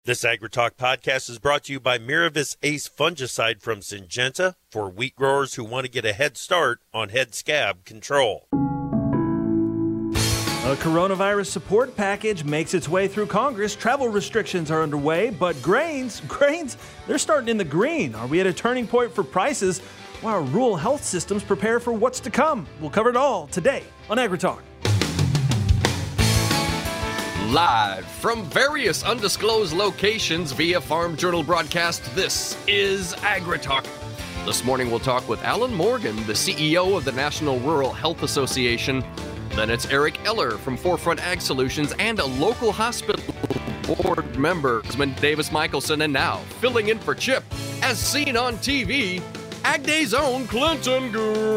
This AgriTalk podcast is brought to you by Miravis Ace fungicide from Syngenta for wheat growers who want to get a head start on head scab control. A coronavirus support package makes its way through Congress. Travel restrictions are underway, but grains, they're starting in the green. Are we at a turning point for prices while our rural health systems prepare for what's to come? We'll cover it all today on AgriTalk. Live from various undisclosed locations via Farm Journal broadcast, this is AgriTalk. This morning we'll talk with Alan Morgan, the CEO of the National Rural Health Association. Then it's Eric Eller from Forefront Ag Solutions and a local hospital board member, Davis Michelson, and now filling in for Chip, as seen on TV, Ag Day's own Clinton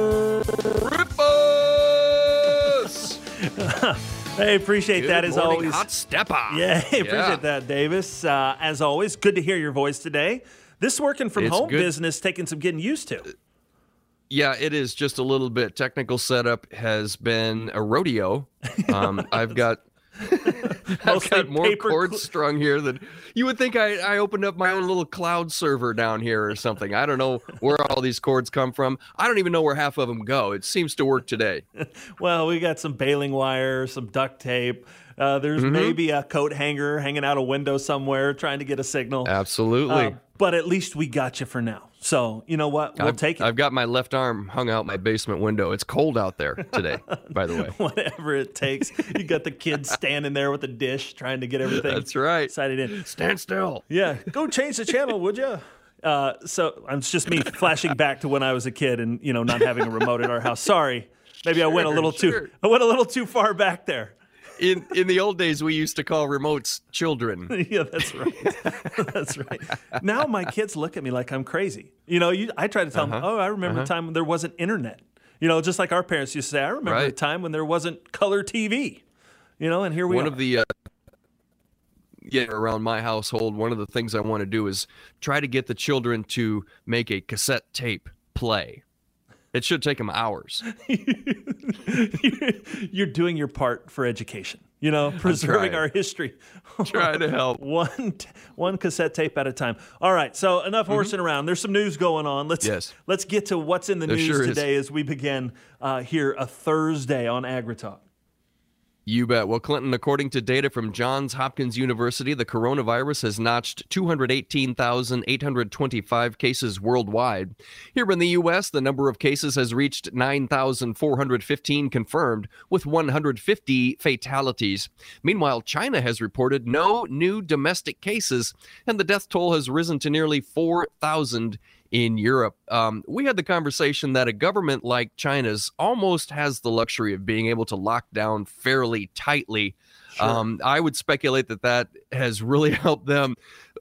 Griffiths. Hey, appreciate that as always. Hot stepper. Yeah, appreciate that, Davis. As always, good to hear your voice today. This working from home business taking some getting used to. Yeah, it is just a little bit. Technical setup has been a rodeo. I've got more cords strung here than you would think. I opened up my own little cloud server down here or something. I don't know where all these cords come from. I don't even know where half of them go. It seems to work today. Well, we got some baling wire, some duct tape. There's maybe a coat hanger hanging out a window somewhere trying to get a signal. Absolutely. But at least we got you for now. So, you know what? We'll take it. I've got my left arm hung out my basement window. It's cold out there today, by the way. Whatever it takes. You got the kids standing there with a dish trying to get everything That's right. sighted in. Stand still. Yeah. Go change the channel, would you? So it's just me flashing back to when I was a kid and, not having a remote at our house. Sorry. Maybe I went a little too far back there. In the old days, we used to call remotes children. Yeah, that's right. That's right. Now my kids look at me like I'm crazy. I try to tell them, I remember a time when there wasn't internet. Just like our parents used to say, I remember a time when there wasn't color TV. And here we are. One of the around my household, one of the things I want to do is try to get the children to make a cassette tape play. It should take them hours. You're doing your part for education, preserving our history. Trying to help. One cassette tape at a time. All right, so enough horsing around. There's some news going on. Let's get to what's in the news today as we begin here a Thursday on AgriTalk. You bet. Well, Clinton, according to data from Johns Hopkins University, the coronavirus has notched 218,825 cases worldwide. Here in the U.S., the number of cases has reached 9,415 confirmed, with 150 fatalities. Meanwhile, China has reported no new domestic cases, and the death toll has risen to nearly 4,000 in Europe. We had the conversation that a government like China's almost has the luxury of being able to lock down fairly tightly. Sure. I would speculate that has really helped them,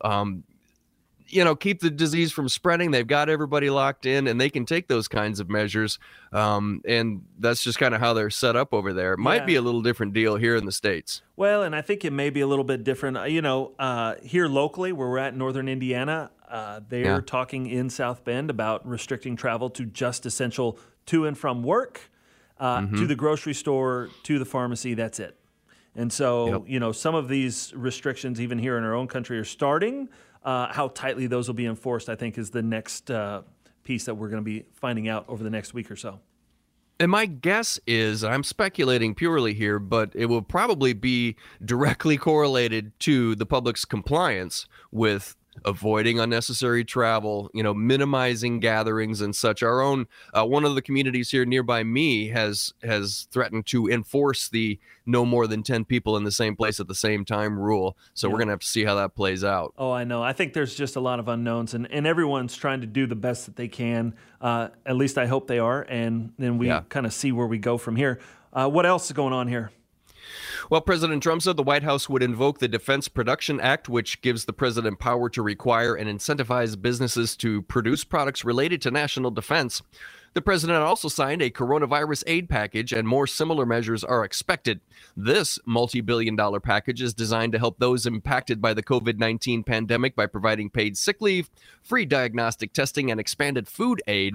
keep the disease from spreading. They've got everybody locked in, and they can take those kinds of measures. And that's just kind of how they're set up over there. It might be a little different deal here in the States. Well, and I think it may be a little bit different. Here locally, where we're at in northern Indiana, they're talking in South Bend about restricting travel to just essential to and from work, to the grocery store, to the pharmacy. That's it. And so, some of these restrictions, even here in our own country, are starting. How tightly those will be enforced, I think, is the next piece that we're going to be finding out over the next week or so. And my guess is, I'm speculating purely here, but it will probably be directly correlated to the public's compliance with avoiding unnecessary travel, minimizing gatherings and such. Our own, one of the communities here nearby me has threatened to enforce the no more than 10 people in the same place at the same time rule. So we're going to have to see how that plays out. Oh, I know. I think there's just a lot of unknowns, and everyone's trying to do the best that they can. At least I hope they are. And then we kind of see where we go from here. What else is going on here? Well, President Trump said the White House would invoke the Defense Production Act, which gives the president power to require and incentivize businesses to produce products related to national defense. The president also signed a coronavirus aid package, and more similar measures are expected. This multi-billion-dollar package is designed to help those impacted by the COVID-19 pandemic by providing paid sick leave, free diagnostic testing, and expanded food aid.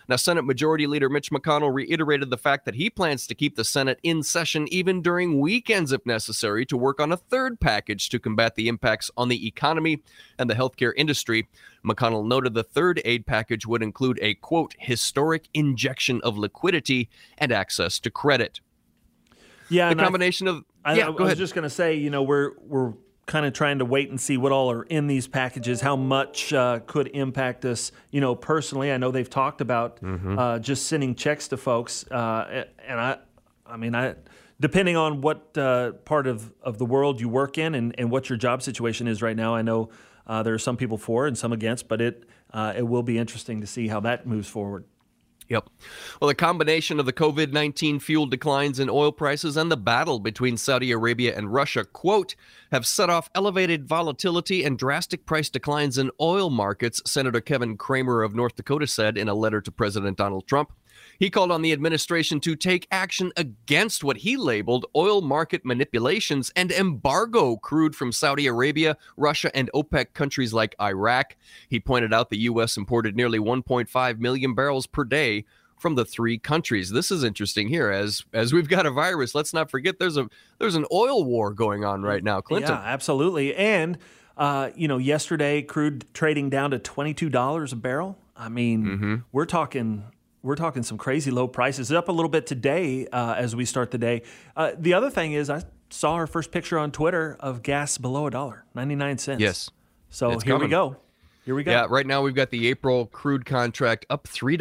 Now, Senate Majority Leader Mitch McConnell reiterated the fact that he plans to keep the Senate in session even during weekends if necessary to work on a third package to combat the impacts on the economy and the healthcare industry. McConnell noted the third aid package would include a, quote, historic injection of liquidity and access to credit. Yeah, the combination of... I was just going to say, we're kind of trying to wait and see what all are in these packages, how much could impact us, personally. I know they've talked about just sending checks to folks. And I depending on what part of the world you work in and what your job situation is right now, I know there are some people for and some against, but it will be interesting to see how that moves forward. Yep. Well, the combination of the COVID-19 fueled declines in oil prices and the battle between Saudi Arabia and Russia, quote, have set off elevated volatility and drastic price declines in oil markets, Senator Kevin Cramer of North Dakota said in a letter to President Donald Trump. He called on the administration to take action against what he labeled oil market manipulations and embargo crude from Saudi Arabia, Russia, and OPEC countries like Iraq. He pointed out the U.S. imported nearly 1.5 million barrels per day from the three countries. This is interesting here. As we've got a virus, let's not forget there's an oil war going on right now, Clinton. Yeah, absolutely. And, yesterday, crude trading down to $22 a barrel. I mean, we're talking some crazy low prices. Up a little bit today as we start the day. The other thing is I saw our first picture on Twitter of gas below $1, 99 cents. Yes. So here we go. Yeah, right now we've got the April crude contract up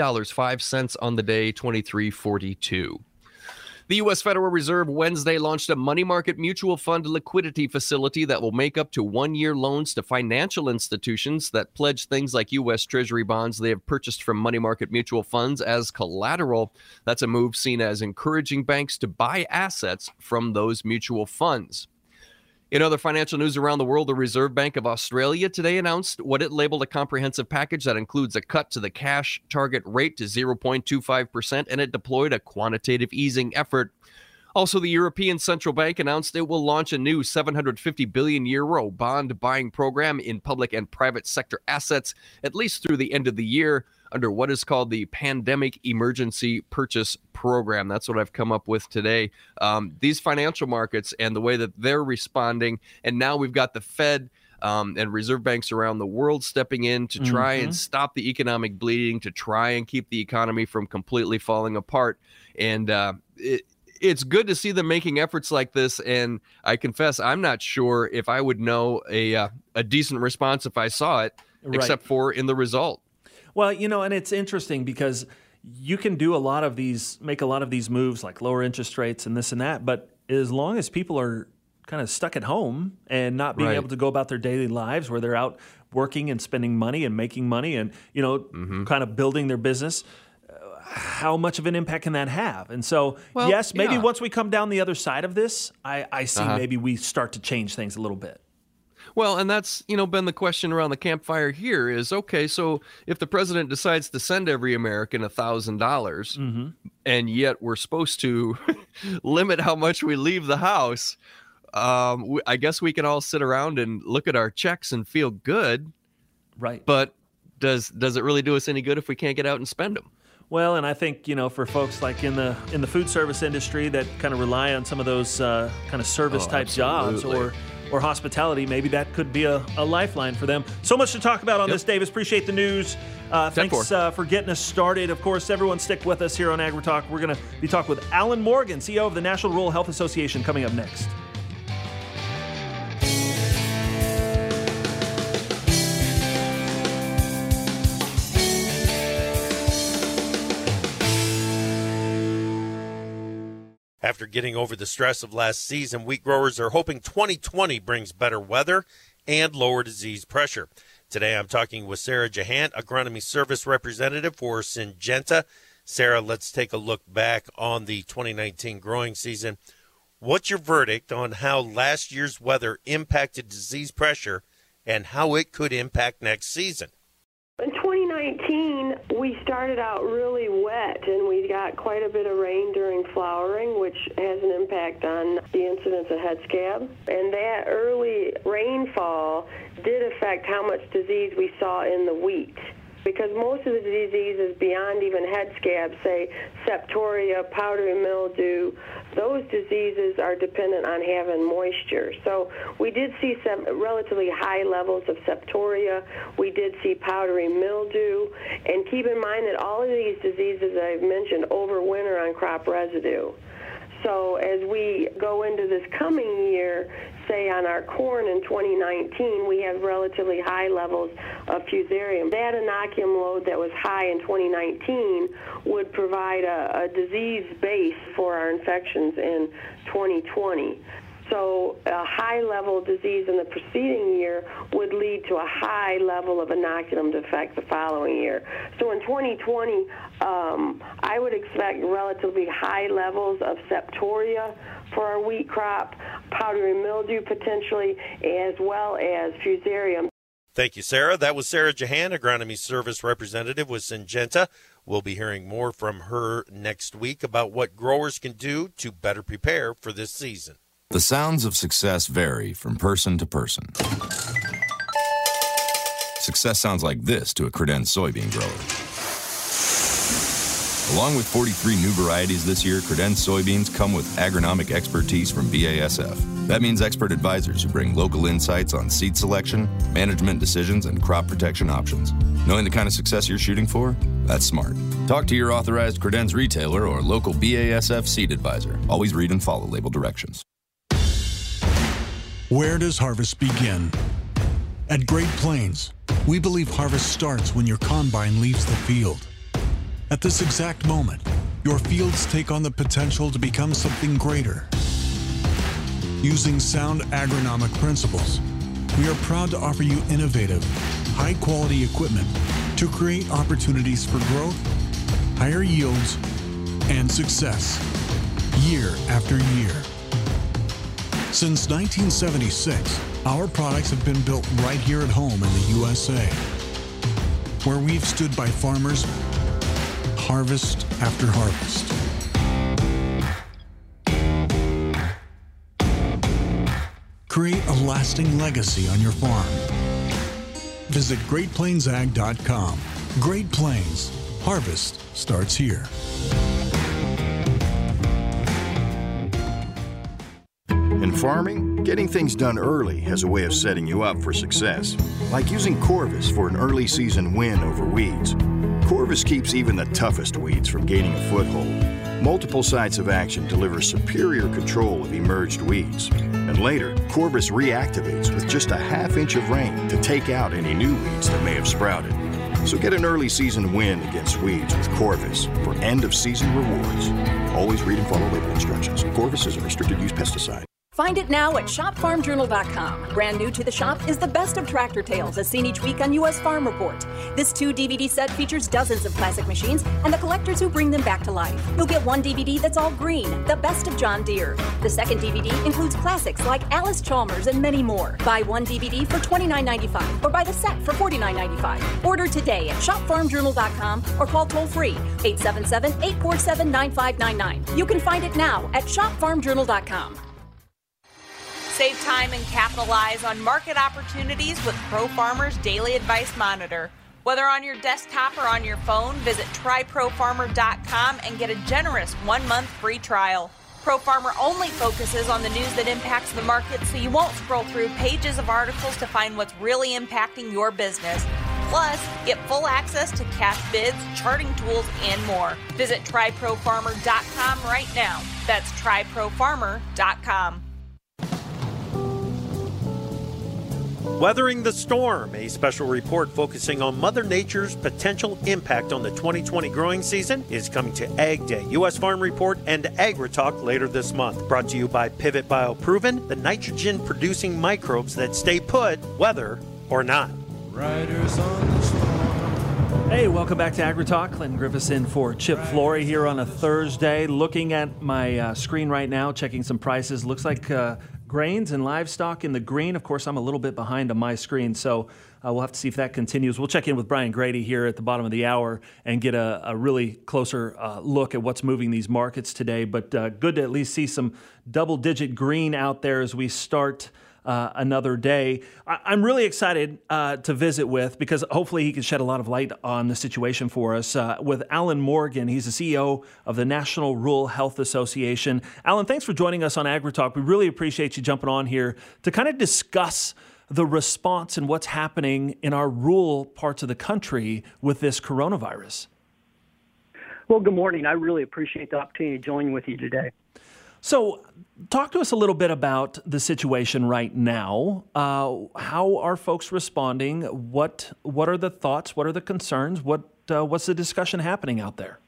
$3.05 on the day, $23.42. The U.S. Federal Reserve Wednesday launched a money market mutual fund liquidity facility that will make up to one-year loans to financial institutions that pledge things like U.S. Treasury bonds they have purchased from money market mutual funds as collateral. That's a move seen as encouraging banks to buy assets from those mutual funds. In other financial news around the world, the Reserve Bank of Australia today announced what it labeled a comprehensive package that includes a cut to the cash target rate to 0.25%, and it deployed a quantitative easing effort. Also, the European Central Bank announced it will launch a new €750 billion bond buying program in public and private sector assets, at least through the end of the year, under what is called the Pandemic Emergency Purchase Program. That's what I've come up with today. These financial markets and the way that they're responding, and now we've got the Fed and reserve banks around the world stepping in to try and stop the economic bleeding, to try and keep the economy from completely falling apart. And it's good to see them making efforts like this, and I confess I'm not sure if I would know a decent response if I saw it, except for in the result. Well, and it's interesting because you can do make a lot of these moves like lower interest rates and this and that, but as long as people are kind of stuck at home and not being able to go about their daily lives where they're out working and spending money and making money and, kind of building their business, how much of an impact can that have? And so, maybe once we come down the other side of this, I see maybe we start to change things a little bit. Well, and that's, been the question around the campfire here is, okay, so if the president decides to send every American $1,000 and yet we're supposed to limit how much we leave the house, I guess we can all sit around and look at our checks and feel good. Right. But does it really do us any good if we can't get out and spend them? Well, and I think, for folks like in the food service industry that kind of rely on some of those kind of service type jobs or hospitality, maybe that could be a lifeline for them. So much to talk about on this, Davis. Appreciate the news. Thanks for getting us started. Of course, everyone stick with us here on AgriTalk. We're going to be talking with Alan Morgan, CEO of the National Rural Health Association, coming up next. After getting over the stress of last season, wheat growers are hoping 2020 brings better weather and lower disease pressure. Today I'm talking with Sarah Jahant, Agronomy Service Representative for Syngenta. Sarah, let's take a look back on the 2019 growing season. What's your verdict on how last year's weather impacted disease pressure and how it could impact next season? In 2019, we started out really wet, and we got quite a bit of rain during flowering, which has an impact on the incidence of head scab. And that early rainfall did affect how much disease we saw in the wheat. because most of the diseases beyond even head scabs, say septoria, powdery mildew, those diseases are dependent on having moisture. So we did see some relatively high levels of septoria. We did see powdery mildew. And keep in mind that all of these diseases that I've mentioned overwinter on crop residue. So as we go into this coming year, say on our corn in 2019, we have relatively high levels of fusarium. That inoculum load that was high in 2019 would provide a disease base for our infections in 2020. So a high-level disease in the preceding year would lead to a high level of inoculum defect the following year. So in 2020, I would expect relatively high levels of septoria for our wheat crop, powdery mildew potentially, as well as fusarium. Thank you, Sarah. That was Sarah Jahan, Agronomy Service Representative with Syngenta. We'll be hearing more from her next week about what growers can do to better prepare for this season. The sounds of success vary from person to person. Success sounds like this to a Credenz soybean grower. Along with 43 new varieties this year, Credenz soybeans come with agronomic expertise from BASF. That means expert advisors who bring local insights on seed selection, management decisions, and crop protection options. Knowing the kind of success you're shooting for? That's smart. Talk to your authorized Credenz retailer or local BASF seed advisor. Always read and follow label directions. Where does harvest begin? At Great Plains, we believe harvest starts when your combine leaves the field. At this exact moment, your fields take on the potential to become something greater. Using sound agronomic principles, we are proud to offer you innovative, high-quality equipment to create opportunities for growth, higher yields, and success, year after year. Since 1976, our products have been built right here at home in the USA, where we've stood by farmers harvest after harvest. Create a lasting legacy on your farm. Visit GreatPlainsAg.com. Great Plains, harvest starts here. In farming, getting things done early has a way of setting you up for success, like using Corvus for an early season win over weeds. Corvus keeps even the toughest weeds from gaining a foothold. Multiple sites of action deliver superior control of emerged weeds. And later, Corvus reactivates with just a half-inch of rain to take out any new weeds that may have sprouted. So get an early season win against weeds with Corvus for end-of-season rewards. Always read and follow label instructions. Corvus is a restricted-use pesticide. Find it now at shopfarmjournal.com. Brand new to the shop is the best of tractor tales as seen each week on U.S. Farm Report. This 2-DVD set features dozens of classic machines and the collectors who bring them back to life. You'll get one DVD that's all green, the best of John Deere. The second DVD includes classics like Alice Chalmers and many more. Buy one DVD for $29.95 or buy the set for $49.95. Order today at shopfarmjournal.com or call toll-free 877-847-9599. You can find it now at shopfarmjournal.com. Save time and capitalize on market opportunities with ProFarmer's Daily Advice Monitor. Whether on your desktop or on your phone, visit tryprofarmer.com and get a generous 1-month free trial. ProFarmer only focuses on the news that impacts the market, so you won't scroll through pages of articles to find what's really impacting your business. Plus, get full access to cash bids, charting tools, and more. Visit tryprofarmer.com right now. That's tryprofarmer.com. Weathering the Storm, a special report focusing on Mother Nature's potential impact on the 2020 growing season, is coming to Ag Day, U.S. Farm Report, and AgriTalk later this month. Brought to you by Pivot BioProven, the nitrogen-producing microbes that stay put, weather or not. Riders on the storm. Hey, welcome back to AgriTalk. Clinton Griffiths in for Chip Flory here on a Thursday. Looking at my screen right now, checking some prices. Looks like grains and livestock in the green. Of course, I'm a little bit behind on my screen, so we'll have to see if that continues. We'll check in with Brian Grady here at the bottom of the hour and get a really closer look at what's moving these markets today. But good to at least see some double-digit green out there as we start another day. I'm really excited to visit with, because hopefully he can shed a lot of light on the situation for us, with Alan Morgan. He's the CEO of the National Rural Health Association. Alan, thanks for joining us on AgriTalk. We really appreciate you jumping on here to kind of discuss the response and what's happening in our rural parts of the country with this coronavirus. Well, good morning. I really appreciate the opportunity to join with you today. So talk to us a little bit about the situation right now. How are folks responding? What are the thoughts? What are the concerns? What's the discussion happening out there?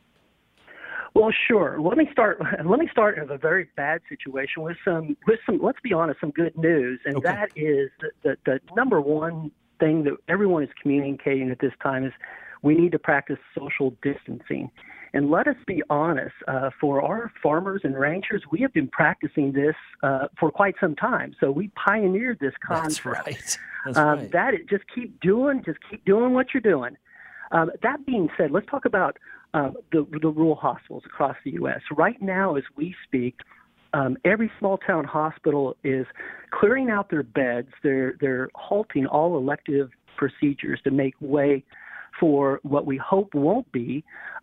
Well, sure. Let me start with a very bad situation with some, let's be honest, some good news. And Okay. That is the number one thing that everyone is communicating at this time is we need to practice social distancing. And let us be honest, for our farmers and ranchers, we have been practicing this for quite some time. So we pioneered this concept. That's right. That's right. Just keep doing what you're doing. That being said, let's talk about the rural hospitals across the U.S. Right now, as we speak, every small town hospital is clearing out their beds. They're halting all elective procedures to make way for what we hope won't be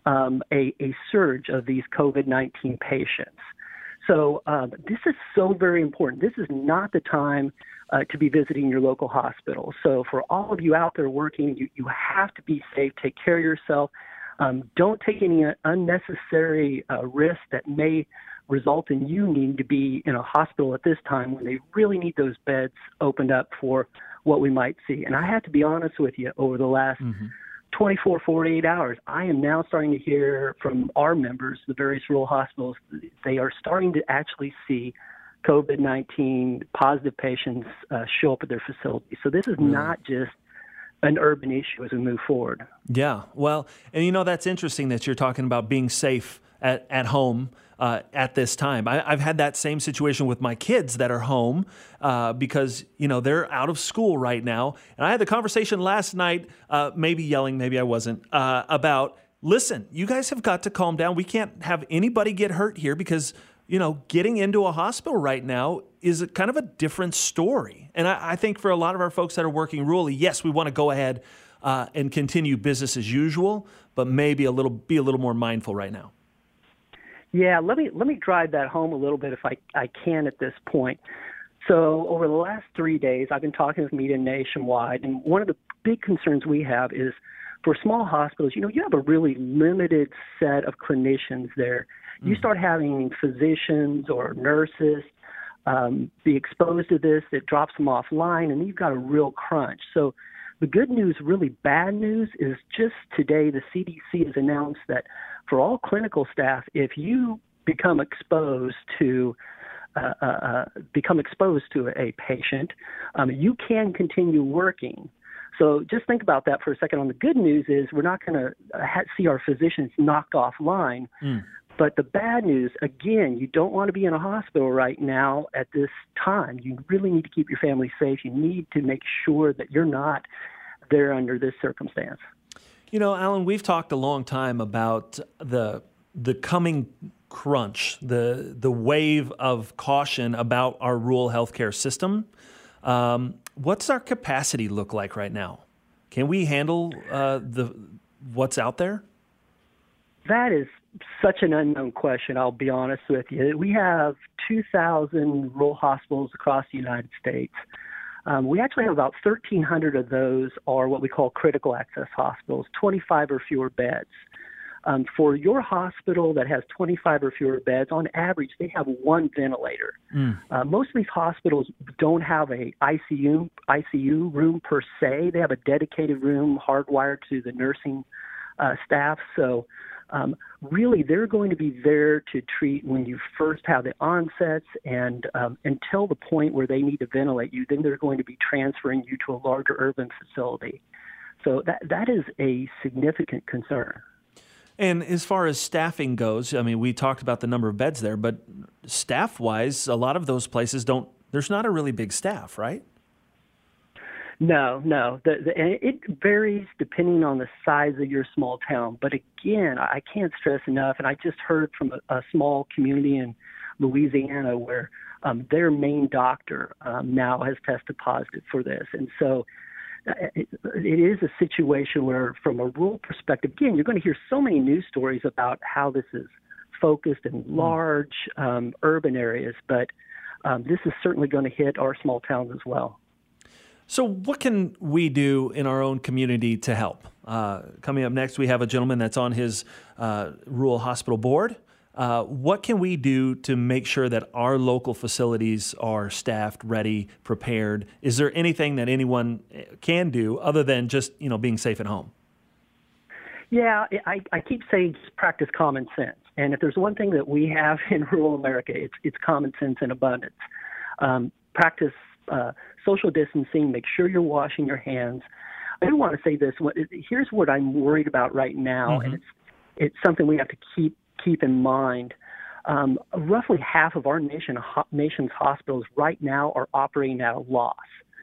a surge of these COVID-19 patients. So this is so very important. This is not the time to be visiting your local hospital. So for all of you out there working, you have to be safe. Take care of yourself. Don't take any unnecessary risk that may result in you needing to be in a hospital at this time when they really need those beds opened up for what we might see. And I have to be honest with you, over the last 24, 48 hours, I am now starting to hear from our members, the various rural hospitals, they are starting to actually see COVID-19 positive patients show up at their facilities. So this is not just an urban issue as we move forward. Yeah, well, and that's interesting that you're talking about being safe at home at this time. I've had that same situation with my kids that are home because, they're out of school right now. And I had the conversation last night, maybe yelling, maybe I wasn't, about, listen, you guys have got to calm down. We can't have anybody get hurt here because, getting into a hospital right now is kind of a different story. And I think for a lot of our folks that are working rurally, yes, we want to go ahead and continue business as usual, but maybe be a little more mindful right now. Yeah, let me drive that home a little bit if I can at this point. So over the last 3 days, I've been talking with media nationwide, and one of the big concerns we have is for small hospitals, you have a really limited set of clinicians there. You start having physicians or nurses be exposed to this, it drops them offline, and you've got a real crunch. So the good news, really bad news, is just today the CDC has announced that for all clinical staff, if you become exposed to a patient, you can continue working. So just think about that for a second. On the good news is we're not going to see our physicians knocked offline. But the bad news, again, you don't want to be in a hospital right now at this time. You really need to keep your family safe. You need to make sure that you're not there under this circumstance. Alan, we've talked a long time about the coming crunch, the wave of caution about our rural healthcare system. What's our capacity look like right now? Can we handle what's out there? That is such an unknown question, I'll be honest with you. We have 2,000 rural hospitals across the United States. We actually have about 1,300 of those are what we call critical access hospitals, 25 or fewer beds. For your hospital that has 25 or fewer beds, on average, they have one ventilator. Most of these hospitals don't have a ICU room per se. They have a dedicated room hardwired to the nursing staff. So really, they're going to be there to treat when you first have the onsets, and until the point where they need to ventilate you, then they're going to be transferring you to a larger urban facility. So that is a significant concern. And as far as staffing goes, we talked about the number of beds there, but staff-wise, a lot of those places there's not a really big staff, right? No. It varies depending on the size of your small town. But again, I can't stress enough, and I just heard from a small community in Louisiana where their main doctor now has tested positive for this. And so it is a situation where, from a rural perspective, again, you're going to hear so many news stories about how this is focused in large urban areas, but this is certainly going to hit our small towns as well. So what can we do in our own community to help? Coming up next, we have a gentleman that's on his rural hospital board. What can we do to make sure that our local facilities are staffed, ready, prepared? Is there anything that anyone can do other than just, being safe at home? Yeah, I keep saying just practice common sense. And if there's one thing that we have in rural America, it's common sense in abundance. Practice social distancing. Make sure you're washing your hands. I do want to say this. Here's what I'm worried about right now, and it's something we have to keep in mind. Roughly half of our nation's hospitals right now are operating at a loss.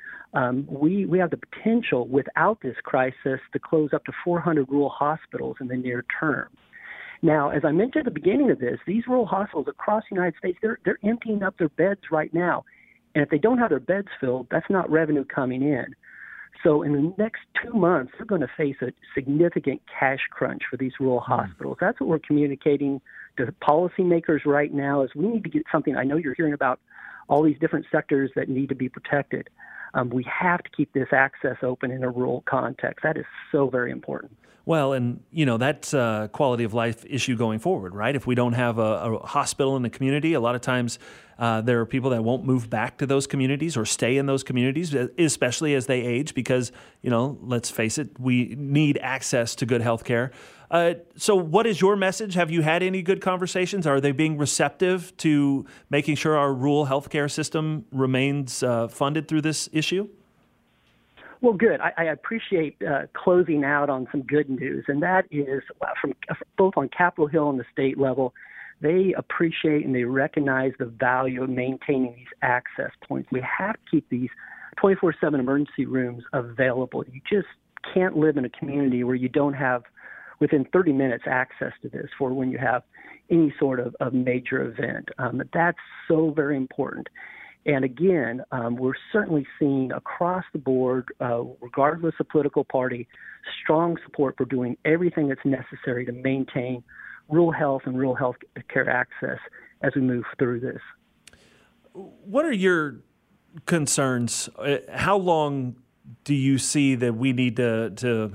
We have the potential, without this crisis, to close up to 400 rural hospitals in the near term. Now, as I mentioned at the beginning of this, these rural hospitals across the United States, they're emptying up their beds right now. And if they don't have their beds filled, that's not revenue coming in. So in the next 2 months, they're going to face a significant cash crunch for these rural hospitals. That's what we're communicating to policymakers right now, is we need to get something. I know you're hearing about all these different sectors that need to be protected. We have to keep this access open in a rural context. That is so very important. Well, and, that's a quality of life issue going forward, right? If we don't have a hospital in the community, a lot of times there are people that won't move back to those communities or stay in those communities, especially as they age, because, let's face it, we need access to good health care. So what is your message? Have you had any good conversations? Are they being receptive to making sure our rural healthcare system remains funded through this issue? Well, good. I appreciate closing out on some good news, and that is from both on Capitol Hill and the state level. They appreciate and they recognize the value of maintaining these access points. We have to keep these 24/7 emergency rooms available. You just can't live in a community where you don't have, within 30 minutes, access to this for when you have any sort of major event. That's so very important. And again, we're certainly seeing across the board, regardless of political party, strong support for doing everything that's necessary to maintain rural health and rural health care access as we move through this. What are your concerns? How long do you see that we need to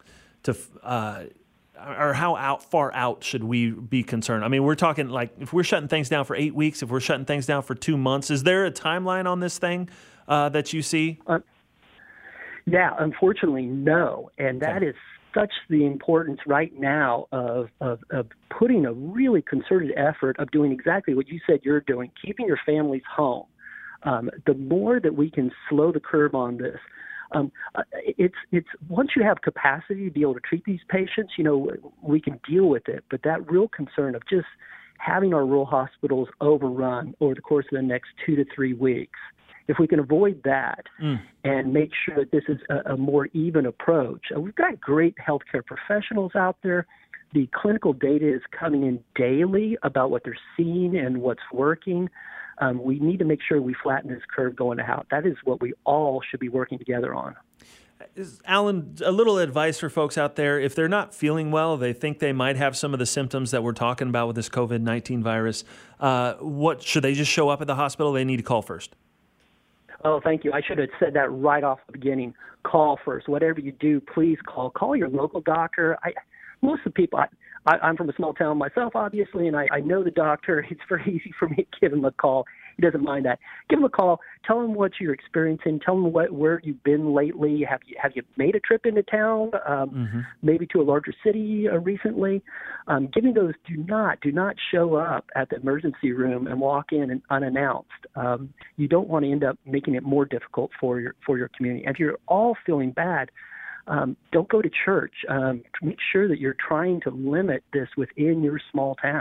or how far out should we be concerned? I mean, we're talking like if we're shutting things down for 8 weeks, if we're shutting things down for 2 months, is there a timeline on this thing that you see? Yeah, unfortunately, no. And that is such the importance right now of putting a really concerted effort of doing exactly what you said you're doing, keeping your families home. The more that we can slow the curve on this, it's once you have capacity to be able to treat these patients, we can deal with it. But that real concern of just having our rural hospitals overrun over the course of the next 2 to 3 weeks, if we can avoid that and make sure that this is a more even approach. We've got great healthcare professionals out there. The clinical data is coming in daily about what they're seeing and what's working. We need to make sure we flatten this curve going out. That is what we all should be working together on. Alan, a little advice for folks out there. If they're not feeling well, they think they might have some of the symptoms that we're talking about with this COVID-19 virus. What should they just show up at the hospital? They need to call first. Oh, thank you. I should have said that right off the beginning. Call first. Whatever you do, please call. Call your local doctor. Most of the people, I'm from a small town myself, obviously, and I know the doctor. It's very easy for me to give him a call. He doesn't mind that. Give him a call. Tell him what you're experiencing. Tell him where you've been lately. Have you made a trip into town, maybe to a larger city recently? Giving those, do not show up at the emergency room and walk in unannounced. You don't want to end up making it more difficult for your community. And if you're all feeling bad, don't go to church. Make sure that you're trying to limit this within your small town.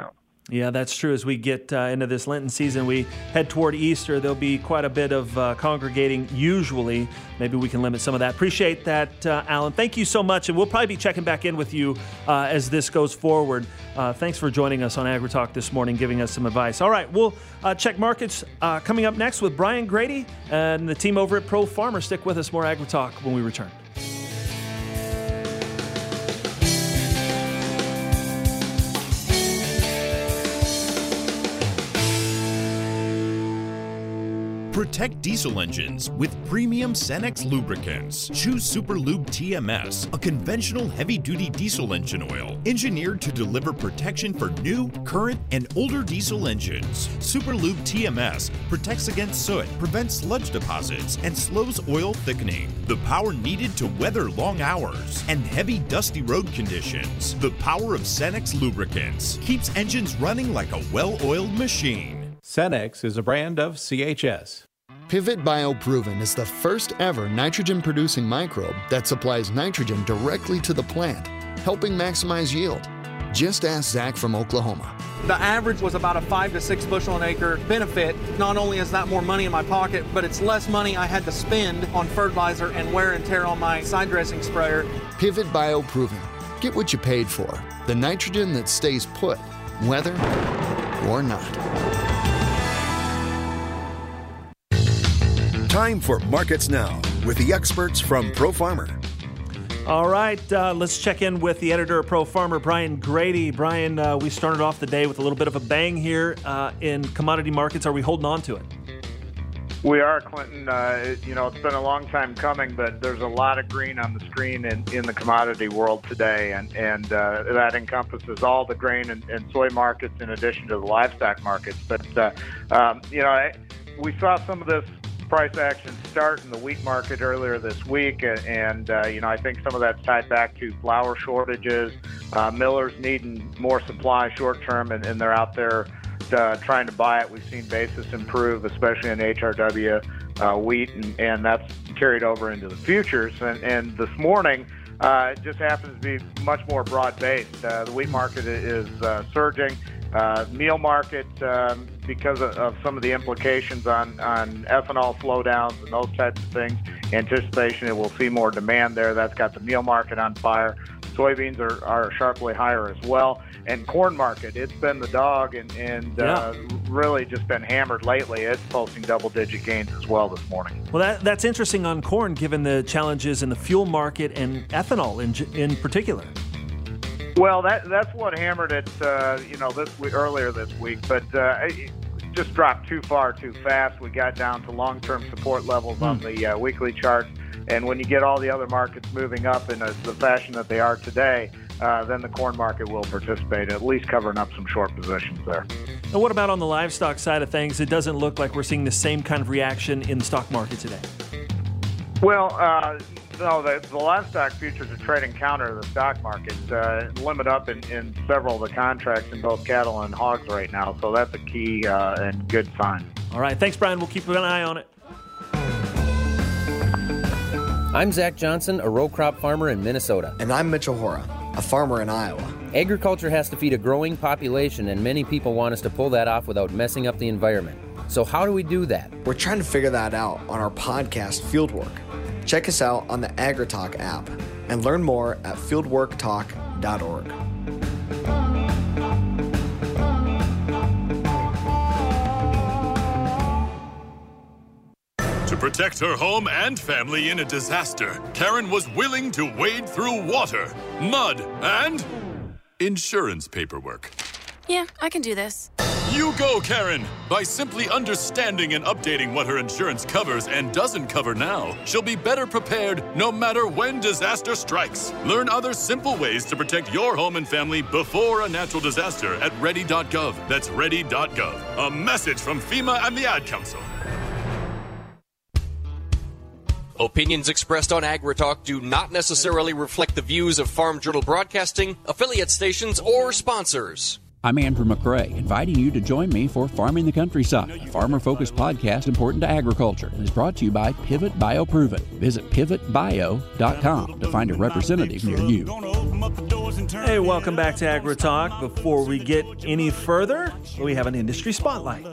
Yeah, that's true. As we get into this Lenten season, we head toward Easter. There'll be quite a bit of congregating usually. Maybe we can limit some of that. Appreciate that, Alan. Thank you so much, and we'll probably be checking back in with you as this goes forward. Thanks for joining us on AgriTalk this morning, giving us some advice. All right, we'll check markets coming up next with Brian Grady and the team over at Pro Farmer. Stick with us, more AgriTalk when we return. Protect diesel engines with premium Cenex lubricants. Choose Super Lube TMS, a conventional heavy-duty diesel engine oil engineered to deliver protection for new, current, and older diesel engines. Super Lube TMS protects against soot, prevents sludge deposits, and slows oil thickening. The power needed to weather long hours and heavy, dusty road conditions. The power of Cenex lubricants keeps engines running like a well-oiled machine. Cenex is a brand of CHS. Pivot BioProven is the first ever nitrogen-producing microbe that supplies nitrogen directly to the plant, helping maximize yield. Just ask Zach from Oklahoma. The average was about a 5 to 6 bushel an acre benefit. Not only is that more money in my pocket, but it's less money I had to spend on fertilizer and wear and tear on my side dressing sprayer. Pivot BioProven. Get what you paid for. The nitrogen that stays put, whether or not. Time for Markets Now with the experts from Pro Farmer. All right, let's check in with the editor of Pro Farmer, Brian Grady. Brian, we started off the day with a little bit of a bang here in commodity markets. Are we holding on to it? We are, Clinton. It's been a long time coming, but there's a lot of green on the screen in the commodity world today, and that encompasses all the grain and soy markets in addition to the livestock markets. But, we saw some of this price action start in the wheat market earlier this week, and I think some of that's tied back to flour shortages, millers needing more supply short term, and they're out there trying to buy it. We've seen basis improve, especially in HRW wheat, and that's carried over into the futures. And this morning, it just happens to be much more broad-based. The wheat market is surging. Meal market, because of some of the implications on ethanol slowdowns and those types of things, anticipation it will see more demand there. That's got the meal market on fire. Soybeans are sharply higher as well. And corn market, it's been the dog and really just been hammered lately. It's posting double-digit gains as well this morning. Well, that's interesting on corn, given the challenges in the fuel market and ethanol in particular. Well, that's what hammered it, earlier this week. But it just dropped too far too fast. We got down to long-term support levels on the weekly chart. And when you get all the other markets moving up in the fashion that they are today, then the corn market will participate, at least covering up some short positions there. And what about on the livestock side of things? It doesn't look like we're seeing the same kind of reaction in the stock market today. Well, no, the livestock futures are trading counter to the stock market, limit up in several of the contracts in both cattle and hogs right now. So that's a key and good sign. All right. Thanks, Brian. We'll keep an eye on it. I'm Zach Johnson, a row crop farmer in Minnesota. And I'm Mitchell Hora, a farmer in Iowa. Agriculture has to feed a growing population, and many people want us to pull that off without messing up the environment. So how do we do that? We're trying to figure that out on our podcast, Fieldwork. Check us out on the AgriTalk app and learn more at fieldworktalk.org. To protect her home and family in a disaster, Karen was willing to wade through water, mud, and insurance paperwork. Yeah, I can do this. You go, Karen! By simply understanding and updating what her insurance covers and doesn't cover now, she'll be better prepared no matter when disaster strikes. Learn other simple ways to protect your home and family before a natural disaster at ready.gov. That's ready.gov. A message from FEMA and the Ad Council. Opinions expressed on AgriTalk do not necessarily reflect the views of Farm Journal Broadcasting, affiliate stations, or sponsors. I'm Andrew McRae, inviting you to join me for Farming the Countryside, a farmer-focused podcast important to agriculture, and is brought to you by Pivot BioProven. Visit pivotbio.com to find a representative near you. Hey, welcome back to AgriTalk. Before we get any further, we have an industry spotlight.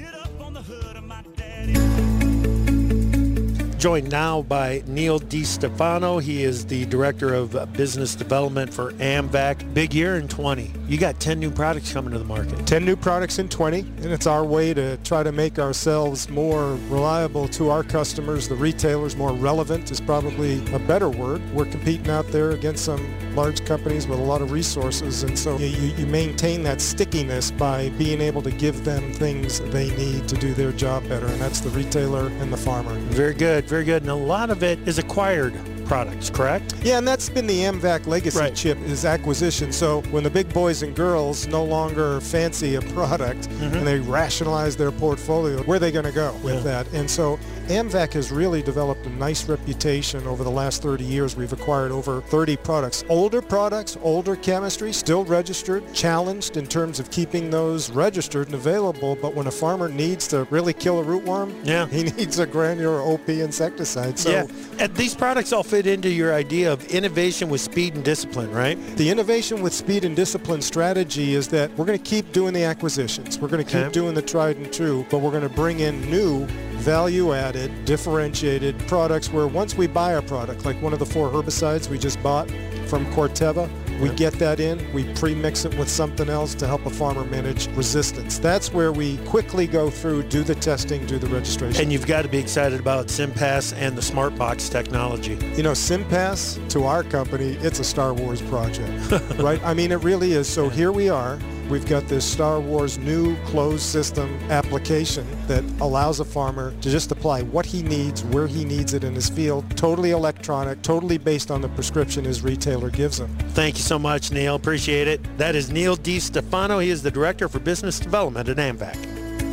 Joined now by Neil DiStefano. He is the Director of Business Development for AMVAC. Big year in 20. You got 10 new products coming to the market. 10 new products in 20, and it's our way to try to make ourselves more reliable to our customers, the retailers. More relevant is probably a better word. We're competing out there against some large companies with a lot of resources, and so you maintain that stickiness by being able to give them things they need to do their job better, and that's the retailer and the farmer. Very good, very good. And a lot of it is acquired products, correct? Yeah, and that's been the AMVAC legacy, Chip, is acquisition. So when the big boys and girls no longer fancy a product and they rationalize their portfolio, where are they going to go with that? And so AMVAC has really developed a nice reputation over the last 30 years. We've acquired over 30 products, older chemistry, still registered, challenged in terms of keeping those registered and available. But when a farmer needs to really kill a rootworm, he needs a granular OP insecticide. So and these products all fit into your idea of innovation with speed and discipline, right? The innovation with speed and discipline strategy is that we're going to keep doing the acquisitions. We're going to keep doing the tried and true, but we're going to bring in new value-added, differentiated products where once we buy a product, like one of the 4 herbicides we just bought from Corteva, we get that in, we pre-mix it with something else to help a farmer manage resistance. That's where we quickly go through, do the testing, do the registration. And you've got to be excited about SIMPAS and the SmartBox technology. You know, SIMPAS, to our company, it's a Star Wars project, right? I mean, it really is. So here we are. We've got this Star Wars new closed system application that allows a farmer to just apply what he needs, where he needs it in his field, totally electronic, totally based on the prescription his retailer gives him. Thank you so much, Neil. Appreciate it. That is Neil DiStefano. He is the Director for Business Development at AMVAC.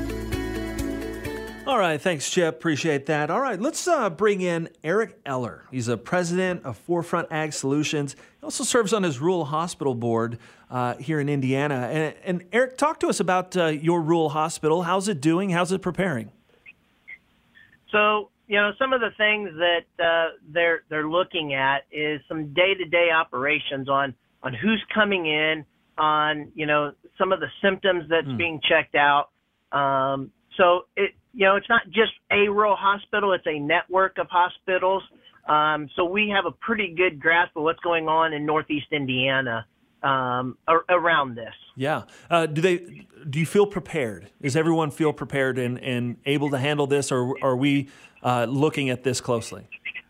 All right, thanks, Chip. Appreciate that. All right, let's bring in Eric Eller. He's a president of Forefront Ag Solutions. He also serves on his rural hospital board here in Indiana. And Eric, talk to us about your rural hospital. How's it doing? How's it preparing? So, you know, some of the things that they're looking at is some day-to-day operations on who's coming in, on, you know, some of the symptoms that's being checked out. So it's not just a rural hospital, it's a network of hospitals. So we have a pretty good grasp of what's going on in Northeast Indiana around this. Yeah. Do you feel prepared? Does everyone feel prepared and able to handle this, or are we looking at this closely?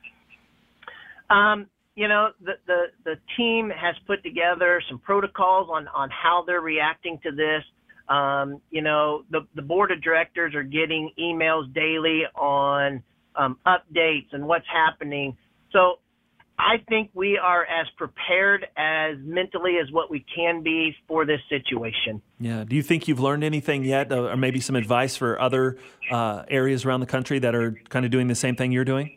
You know, the team has put together some protocols on how they're reacting to this. You know, the board of directors are getting emails daily on updates and what's happening. So I think we are as prepared as mentally as what we can be for this situation. Yeah. Do you think you've learned anything yet, or maybe some advice for other areas around the country that are kind of doing the same thing you're doing?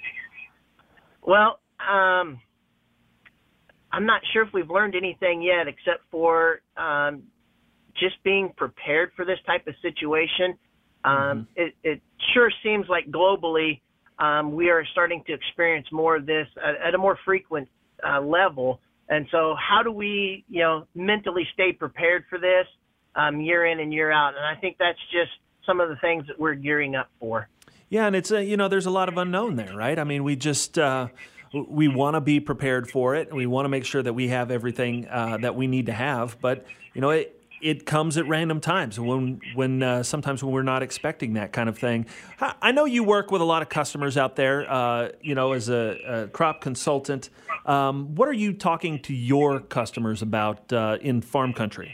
Well, I'm not sure if we've learned anything yet, except for just being prepared for this type of situation. It sure seems like globally we are starting to experience more of this at a more frequent level. And so how do we, you know, mentally stay prepared for this year in and year out? And I think that's just some of the things that we're gearing up for. Yeah, and it's there's a lot of unknown there, right? I mean, we just we want to be prepared for it, and we want to make sure that we have everything that we need to have. But you know, it comes at random times when sometimes when we're not expecting that kind of thing. I know you work with a lot of customers out there, as a crop consultant. What are you talking to your customers about in farm country?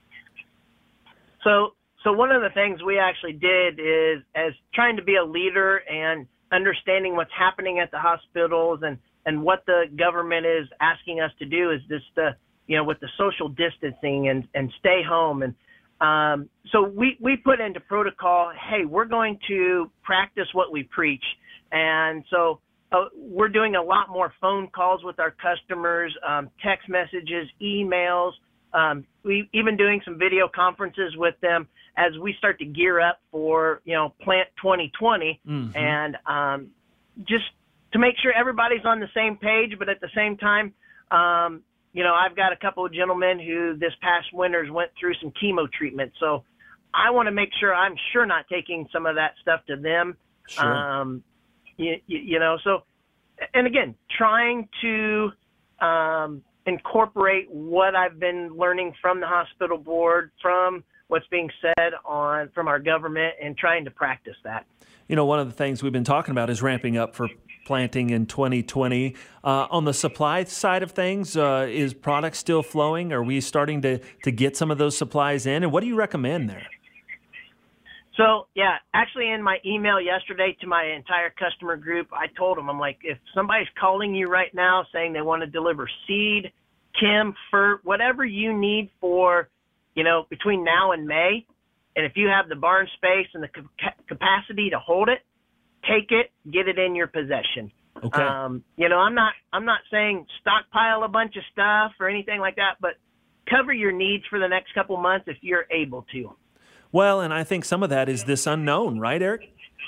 So one of the things we actually did is, as trying to be a leader and understanding what's happening at the hospitals and what the government is asking us to do, is just with the social distancing and stay home. And so we put into protocol, hey, we're going to practice what we preach. And so we're doing a lot more phone calls with our customers, text messages, emails, we even doing some video conferences with them as we start to gear up for, Plant 2020, and just to make sure everybody's on the same page. But at the same time, I've got a couple of gentlemen who this past winters went through some chemo treatment, so I want to make sure I'm not taking some of that stuff to them. Sure. So, and again, trying to incorporate what I've been learning from the hospital board, from what's being said from our government, and trying to practice that. One of the things we've been talking about is ramping up for planting in 2020. On the supply side of things, is product still flowing? Are we starting to get some of those supplies in? And what do you recommend there? So, yeah, actually in my email yesterday to my entire customer group, I told them, I'm like, if somebody's calling you right now saying they want to deliver seed, chem, fert, whatever you need for, between now and May, and if you have the barn space and the capacity to hold it, take it, get it in your possession. Okay. I'm not saying stockpile a bunch of stuff or anything like that, but cover your needs for the next couple months if you're able to. Well, and I think some of that is this unknown, right, Eric?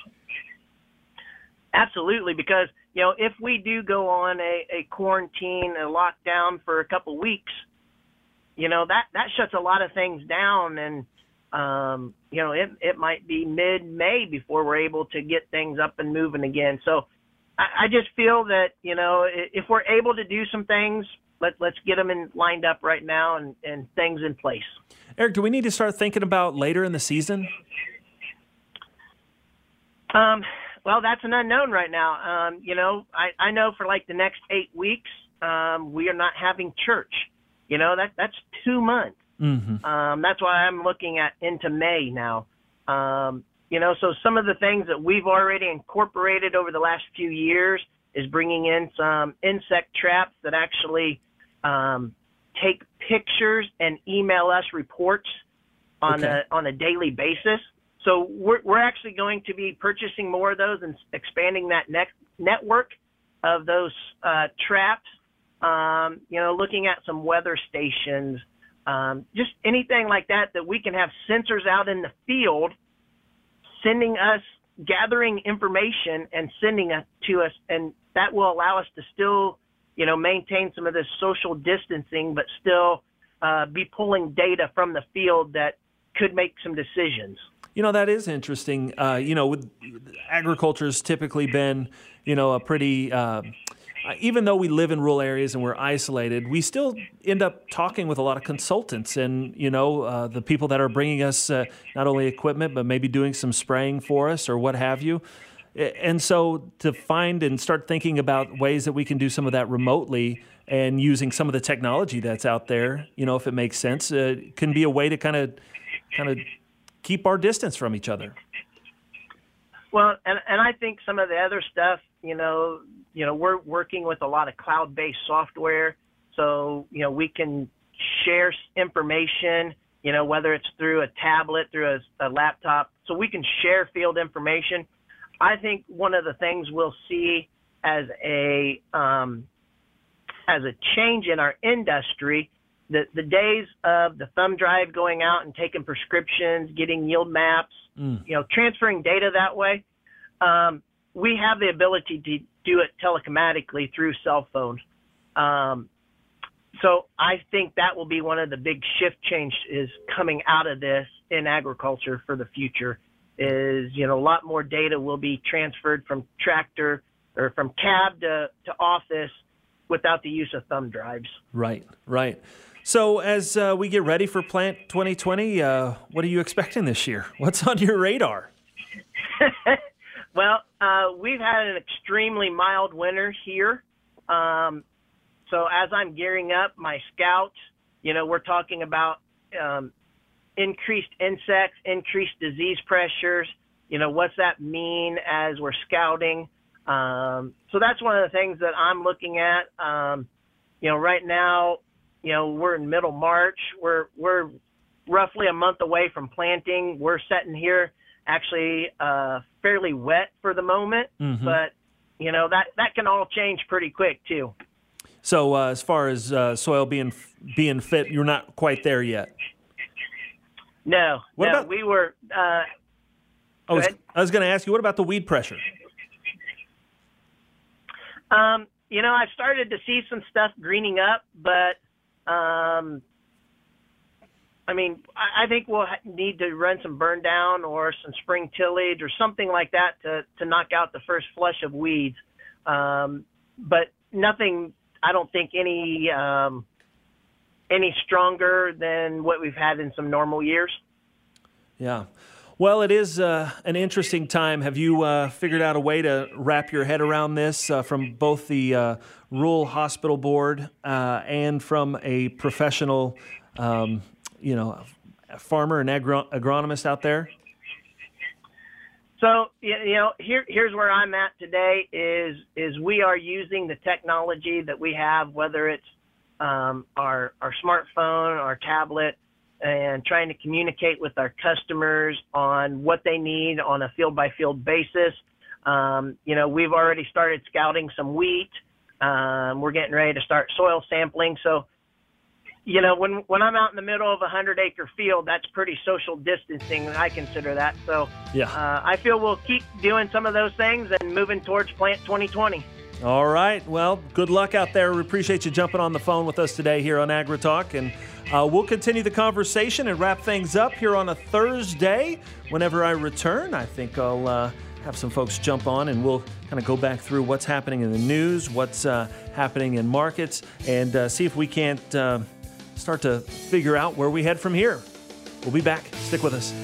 Absolutely, because, if we do go on a quarantine, a lockdown for a couple weeks, that shuts a lot of things down, and, it might be mid-May before we're able to get things up and moving again. So I just feel that, if we're able to do some things, let's get them lined up right now and things in place. Eric, do we need to start thinking about later in the season? Well, that's an unknown right now. I know for like the next 8 weeks, we are not having church. That's 2 months. Mm-hmm. That's why I'm looking at into May now. So some of the things that we've already incorporated over the last few years is bringing in some insect traps that actually take pictures and email us reports on a daily basis. So we're actually going to be purchasing more of those and expanding that network of those traps. Looking at some weather stations, just anything like that we can have sensors out in the field, gathering information and sending it to us, and that will allow us to still, maintain some of this social distancing, but still be pulling data from the field that could make some decisions. That is interesting. With agriculture's typically been, a pretty, even though we live in rural areas and we're isolated, we still end up talking with a lot of consultants and, the people that are bringing us not only equipment, but maybe doing some spraying for us or what have you. And so to find and start thinking about ways that we can do some of that remotely and using some of the technology that's out there, if it makes sense, can be a way to kind of keep our distance from each other. Well, and I think some of the other stuff, we're working with a lot of cloud-based software, so, we can share information, whether it's through a tablet, through a laptop, so we can share field information. I think one of the things we'll see as a change in our industry, the days of the thumb drive going out and taking prescriptions, getting yield maps, transferring data that way, we have the ability to do it telematically through cell phones. So I think that will be one of the big shift changes coming out of this in agriculture for the future. Is, a lot more data will be transferred from tractor or from cab to office without the use of thumb drives. Right. So as we get ready for Plant 2020, what are you expecting this year? What's on your radar? Well, we've had an extremely mild winter here. So as I'm gearing up my scouts, we're talking about increased insects, increased disease pressures. What's that mean as we're scouting? So that's one of the things that I'm looking at. Right now, we're in middle March. We're roughly a month away from planting. We're sitting here actually fairly wet for the moment, but that can all change pretty quick too. So as far as soil being fit, you're not quite there yet. No, we were. I was going to ask you, what about the weed pressure? I've started to see some stuff greening up, but I think we'll need to run some burn down or some spring tillage or something like that to knock out the first flush of weeds. But nothing, I don't think any stronger than what we've had in some normal years. Yeah. Well, it is an interesting time. Have you figured out a way to wrap your head around this from both the Rural Hospital Board and from a professional, farmer and agronomist out there? So, here's where I'm at today is we are using the technology that we have, whether it's our smartphone, our tablet, and trying to communicate with our customers on what they need on a field-by-field basis. We've already started scouting some wheat. We're getting ready to start soil sampling. So, when I'm out in the middle of a 100-acre field, that's pretty social distancing, I consider that. So I feel we'll keep doing some of those things and moving towards Plant 2020. All right. Well, good luck out there. We appreciate you jumping on the phone with us today here on AgriTalk. And we'll continue the conversation and wrap things up here on a Thursday. Whenever I return, I think I'll have some folks jump on and we'll kind of go back through what's happening in the news, what's happening in markets, and see if we can't start to figure out where we head from here. We'll be back. Stick with us.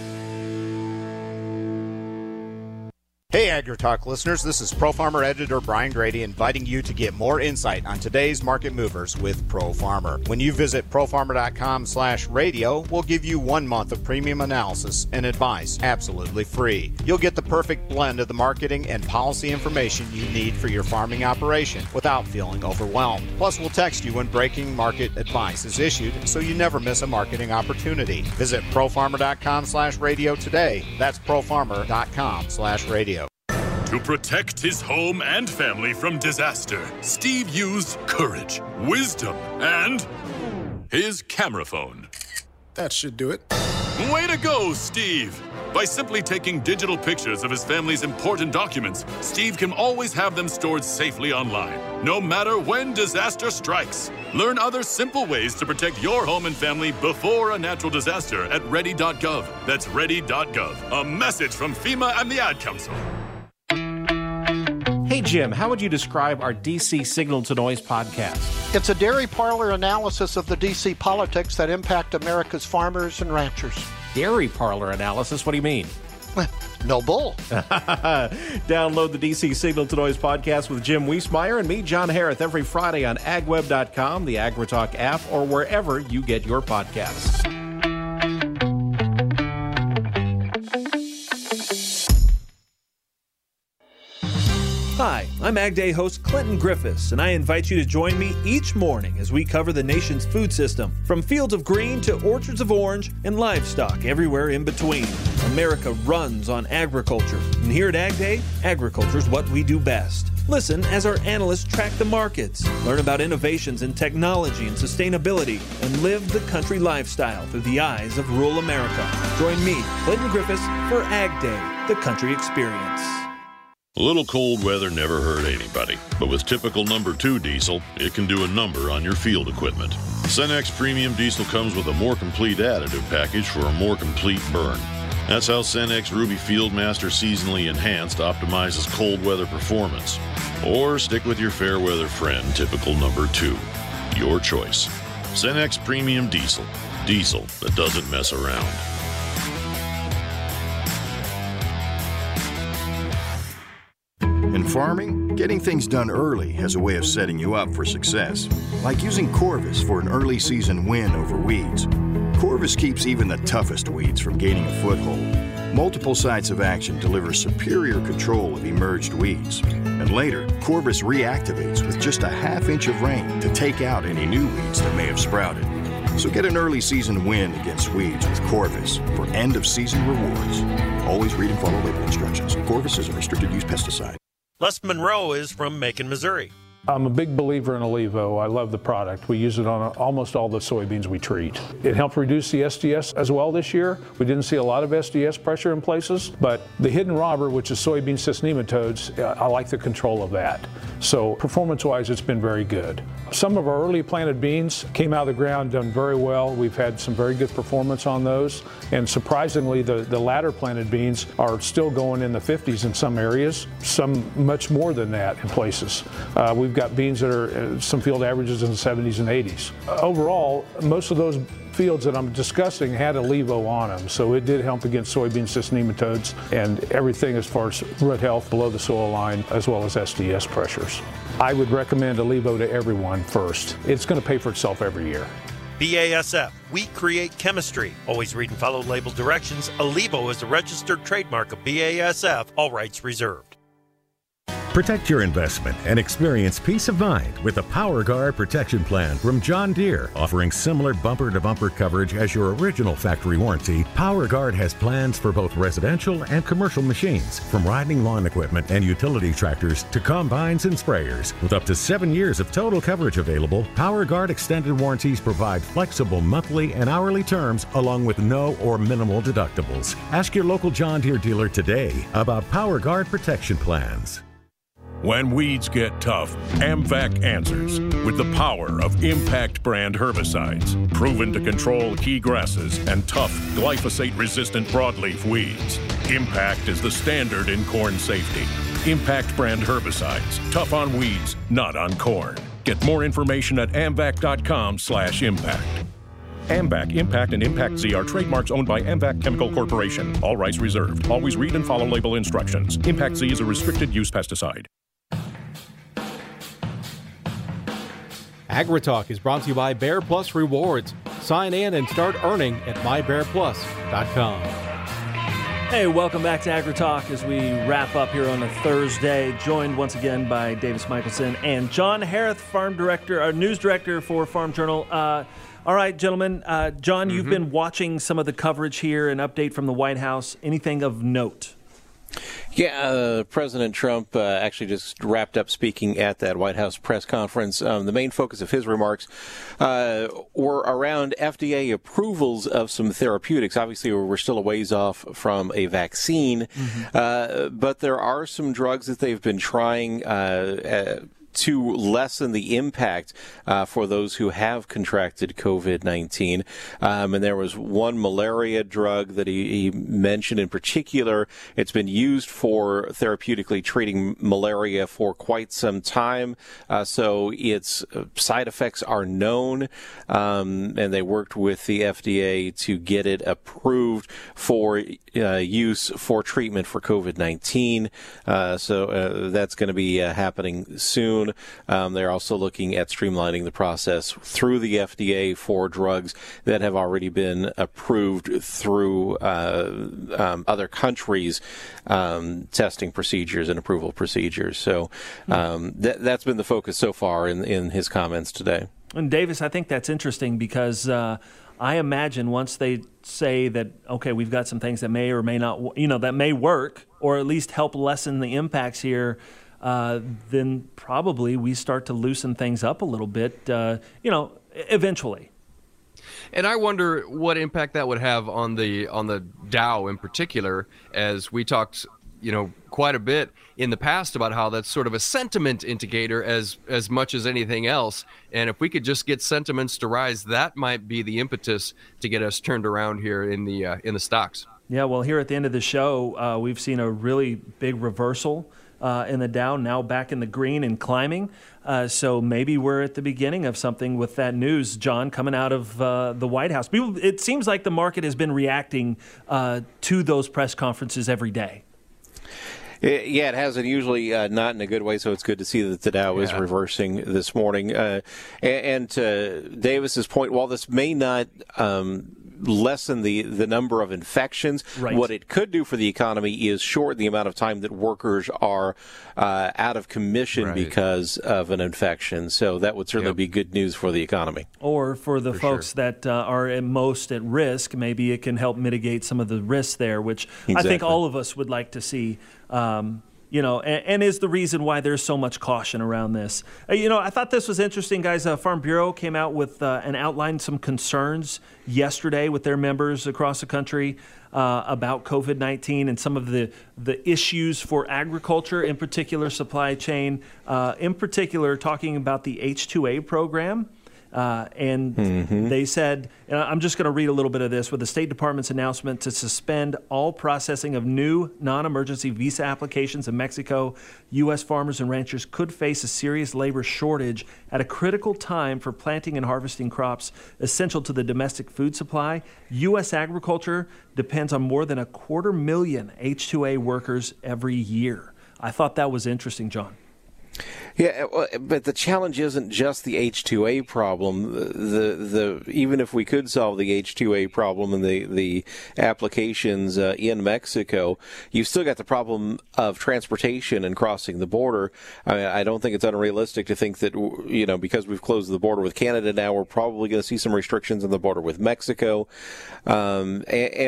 Hey AgriTalk listeners, this is Pro Farmer editor Brian Grady inviting you to get more insight on today's market movers with Pro Farmer. When you visit profarmer.com/radio, we'll give you 1 month of premium analysis and advice absolutely free. You'll get the perfect blend of the marketing and policy information you need for your farming operation without feeling overwhelmed. Plus, we'll text you when breaking market advice is issued so you never miss a marketing opportunity. Visit profarmer.com/radio today. That's profarmer.com/radio. To protect his home and family from disaster, Steve used courage, wisdom, and his camera phone. That should do it. Way to go, Steve! By simply taking digital pictures of his family's important documents, Steve can always have them stored safely online, no matter when disaster strikes. Learn other simple ways to protect your home and family before a natural disaster at ready.gov. That's ready.gov. A message from FEMA and the Ad Council. Hey, Jim, how would you describe our DC Signal to Noise podcast? It's a dairy parlor analysis of the DC politics that impact America's farmers and ranchers. Dairy parlor analysis? What do you mean? No bull. Download the DC Signal to Noise podcast with Jim Wiesmeyer and me, John Harrith, every Friday on agweb.com, the AgriTalk app, or wherever you get your podcasts. Hi, I'm Ag Day host Clinton Griffiths, and I invite you to join me each morning as we cover the nation's food system, from fields of green to orchards of orange and livestock everywhere in between. America runs on agriculture, and here at Ag Day, agriculture is what we do best. Listen as our analysts track the markets, learn about innovations in technology and sustainability, and live the country lifestyle through the eyes of rural America. Join me, Clinton Griffiths, for Ag Day, the country experience. A little cold weather never hurt anybody, but with typical number 2 diesel, it can do a number on your field equipment. Cenex Premium Diesel comes with a more complete additive package for a more complete burn. That's how Cenex Ruby Fieldmaster Seasonally Enhanced optimizes cold weather performance. Or stick with your fair weather friend, typical number 2. Your choice. Cenex Premium Diesel. Diesel that doesn't mess around. In farming, getting things done early has a way of setting you up for success. Like using Corvus for an early season win over weeds. Corvus keeps even the toughest weeds from gaining a foothold. Multiple sites of action deliver superior control of emerged weeds. And later, Corvus reactivates with just a ½ inch of rain to take out any new weeds that may have sprouted. So get an early season win against weeds with Corvus for end of season rewards. Always read and follow label instructions. Corvus is a restricted use pesticide. Les Monroe is from Macon, Missouri. I'm a big believer in Olivo. I love the product. We use it on almost all the soybeans we treat. It helped reduce the SDS as well this year. We didn't see a lot of SDS pressure in places, but the hidden robber, which is soybean cyst nematodes, I like the control of that. So performance-wise, it's been very good. Some of our early planted beans came out of the ground, done very well. We've had some very good performance on those. And surprisingly, the latter planted beans are still going in the 50s in some areas, some much more than that in places. We've got beans that are some field averages in the 70s and 80s. Overall, most of those fields that I'm discussing had Olivo on them, so it did help against soybean cyst nematodes and everything as far as root health below the soil line, as well as SDS pressures. I would recommend Olivo to everyone first. It's going to pay for itself every year. BASF, we create chemistry. Always read and follow label directions. Olivo is a registered trademark of BASF, all rights reserved. Protect your investment and experience peace of mind with the PowerGuard Protection Plan from John Deere. Offering similar bumper-to-bumper coverage as your original factory warranty, PowerGuard has plans for both residential and commercial machines, from riding lawn equipment and utility tractors to combines and sprayers. With up to 7 years of total coverage available, PowerGuard extended warranties provide flexible monthly and hourly terms along with no or minimal deductibles. Ask your local John Deere dealer today about PowerGuard Protection Plans. When weeds get tough, AMVAC answers with the power of Impact brand herbicides, proven to control key grasses and tough glyphosate-resistant broadleaf weeds. Impact is the standard in corn safety. Impact brand herbicides, tough on weeds, not on corn. Get more information at amvac.com/impact. AMVAC, Impact, and Impact Z are trademarks owned by AMVAC Chemical Corporation. All rights reserved. Always read and follow label instructions. Impact Z is a restricted use pesticide. AgriTalk is brought to you by Bear Plus Rewards. Sign in and start earning at mybearplus.com. Hey, welcome back to AgriTalk as we wrap up here on a Thursday. Joined once again by Davis Michelson and John Hareth, news director for Farm Journal. All right, gentlemen. John, you've been watching some of the coverage here, an update from the White House. Anything of note? Yeah, President Trump actually just wrapped up speaking at that White House press conference. The main focus of his remarks were around FDA approvals of some therapeutics. Obviously, we're still a ways off from a vaccine, but there are some drugs that they've been trying to lessen the impact for those who have contracted COVID-19. And there was one malaria drug that he mentioned in particular. It's been used for therapeutically treating malaria for quite some time. So its side effects are known. And they worked with the FDA to get it approved for use for treatment for COVID-19. So that's going to be happening soon. They're also looking at streamlining the process through the FDA for drugs that have already been approved through other countries' testing procedures and approval procedures. So that's been the focus so far in his comments today. And Davis, I think that's interesting because I imagine once they say that, okay, we've got some things that may or may not, that may work or at least help lessen the impacts here, then probably we start to loosen things up a little bit, eventually. And I wonder what impact that would have on the Dow in particular, as we talked, quite a bit in the past about how that's sort of a sentiment indicator as much as anything else. And if we could just get sentiments to rise, that might be the impetus to get us turned around here in the stocks. Yeah, well, here at the end of the show, we've seen a really big reversal in the Dow, now back in the green and climbing. So maybe we're at the beginning of something with that news, John, coming out of the White House. It seems like the market has been reacting to those press conferences every day. Yeah, it has, and usually not in a good way, so it's good to see that the Dow is reversing this morning. And to Davis's point, while this may not lessen the number of infections, what it could do for the economy is shorten the amount of time that workers are out of commission because of an infection. So that would certainly be good news for the economy. Or for the folks that are at most at risk, maybe it can help mitigate some of the risks there, which I think all of us would like to see. and is the reason why there's so much caution around this. I thought this was interesting, guys. Farm Bureau came out with and outlined some concerns yesterday with their members across the country about COVID-19 and some of the issues for agriculture, in particular supply chain, in particular talking about the H-2A program. They said, and I'm just going to read a little bit of this, with the State Department's announcement to suspend all processing of new non-emergency visa applications in Mexico, U.S. farmers and ranchers could face a serious labor shortage at a critical time for planting and harvesting crops essential to the domestic food supply. U.S. agriculture depends on more than 250,000 H-2A workers every year. I thought that was interesting, John. Yeah, but the challenge isn't just the H-2A problem. Even if we could solve the H-2A problem and the applications in Mexico, you've still got the problem of transportation and crossing the border. I don't think it's unrealistic to think that, because we've closed the border with Canada now, we're probably going to see some restrictions on the border with Mexico. And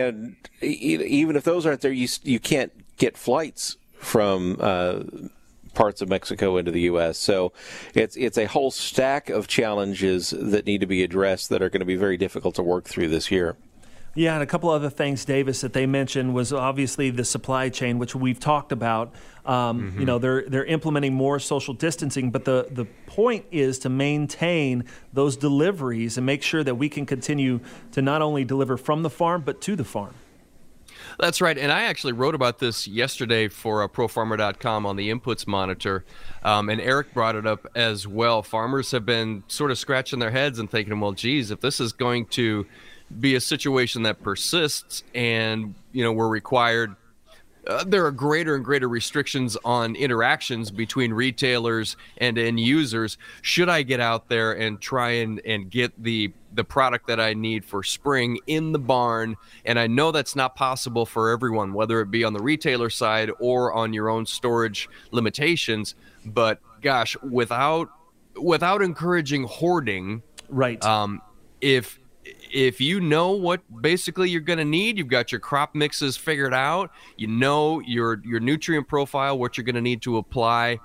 even if those aren't there, you can't get flights from parts of Mexico into the U.S. So it's a whole stack of challenges that need to be addressed that are going to be very difficult to work through this year. Yeah, and a couple other things, Davis, that they mentioned was obviously the supply chain, which we've talked about. They're implementing more social distancing, but the point is to maintain those deliveries and make sure that we can continue to not only deliver from the farm, but to the farm. That's right, and I actually wrote about this yesterday for ProFarmer.com on the Inputs Monitor, and Eric brought it up as well. Farmers have been sort of scratching their heads and thinking, well, geez, if this is going to be a situation that persists and, we're required, there are greater and greater restrictions on interactions between retailers and end users. Should I get out there and try and get the product that I need for spring in the barn? And I know that's not possible for everyone, whether it be on the retailer side or on your own storage limitations. But gosh, without encouraging hoarding, right? If you know what basically you're going to need, you've got your crop mixes figured out, you know your nutrient profile, what you're going to need to apply.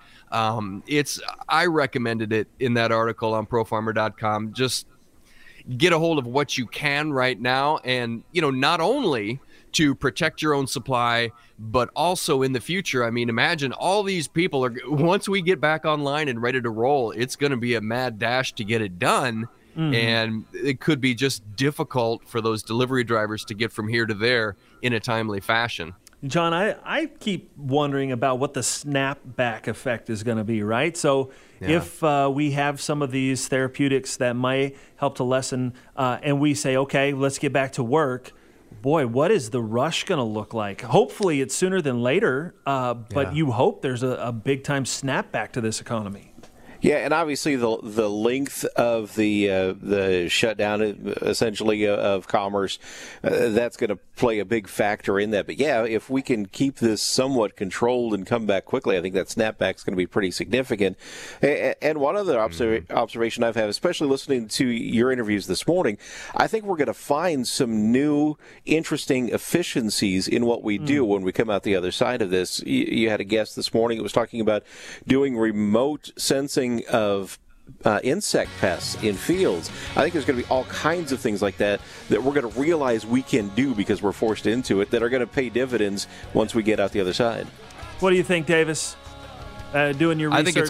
I recommended it in that article on ProFarmer.com. Just get a hold of what you can right now, and not only to protect your own supply, but also in the future. I mean, imagine all these people once we get back online and ready to roll, it's going to be a mad dash to get it done. Mm-hmm. And it could be just difficult for those delivery drivers to get from here to there in a timely fashion. John, I keep wondering about what the snapback effect is going to be, right? So if we have some of these therapeutics that might help to lessen, and we say, okay, let's get back to work, boy, what is the rush going to look like? Hopefully it's sooner than later, but you hope there's a big-time snapback to this economy. Yeah, and obviously the length of the shutdown, essentially, of commerce, that's going to play a big factor in that. But yeah, if we can keep this somewhat controlled and come back quickly, I think that snapback's going to be pretty significant. And one other observation I've had, especially listening to your interviews this morning, I think we're going to find some new, interesting efficiencies in what we do when we come out the other side of this. You had a guest this morning that was talking about doing remote sensing of insect pests in fields. I think there's going to be all kinds of things like that we're going to realize we can do because we're forced into it, that are going to pay dividends once we get out the other side. What do you think, Davis? Doing your research?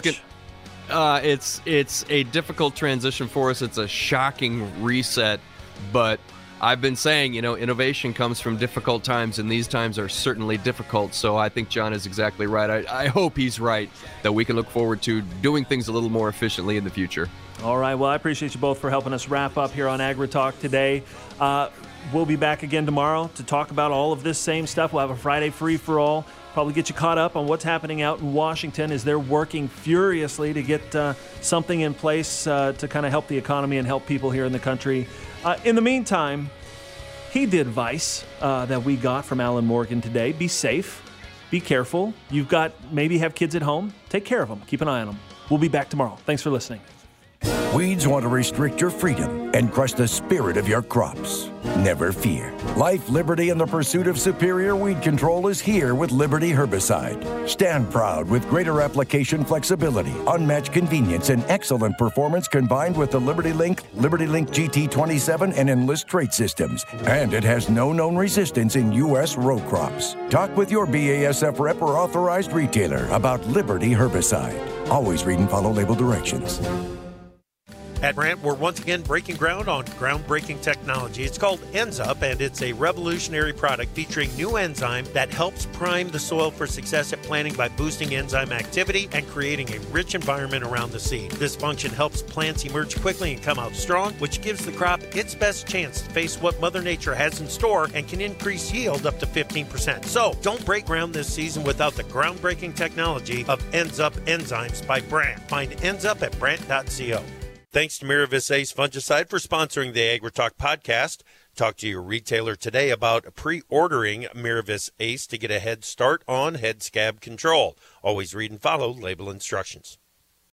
I think it's a difficult transition for us. It's a shocking reset, but I've been saying, innovation comes from difficult times, and these times are certainly difficult. So I think John is exactly right. I hope he's right, that we can look forward to doing things a little more efficiently in the future. All right. Well, I appreciate you both for helping us wrap up here on AgriTalk today. We'll be back again tomorrow to talk about all of this same stuff. We'll have a Friday free-for-all. Probably get you caught up on what's happening out in Washington as they're working furiously to get something in place to kind of help the economy and help people here in the country. In the meantime, heed the advice that we got from Alan Morgan today. Be safe. Be careful. Maybe have kids at home. Take care of them. Keep an eye on them. We'll be back tomorrow. Thanks for listening. Weeds want to restrict your freedom. and crush the spirit of your crops. Never fear. Life, liberty, and the pursuit of superior weed control is here with Liberty Herbicide. Stand proud with greater application flexibility, unmatched convenience, and excellent performance combined with the LibertyLink GT27, and Enlist trait systems. And it has no known resistance in U.S. row crops. Talk with your BASF rep or authorized retailer about Liberty Herbicide. Always read and follow label directions. At Brandt, we're once again breaking ground on groundbreaking technology. It's called EnZup, and it's a revolutionary product featuring new enzyme that helps prime the soil for success at planting by boosting enzyme activity and creating a rich environment around the seed. This function helps plants emerge quickly and come out strong, which gives the crop its best chance to face what Mother Nature has in store and can increase yield up to 15%. So don't break ground this season without the groundbreaking technology of EnZup enzymes by Brandt. Find EnZup at brandt.co. Thanks to Miravis Ace Fungicide for sponsoring the AgriTalk podcast. Talk to your retailer today about pre-ordering Miravis Ace to get a head start on head scab control. Always read and follow label instructions.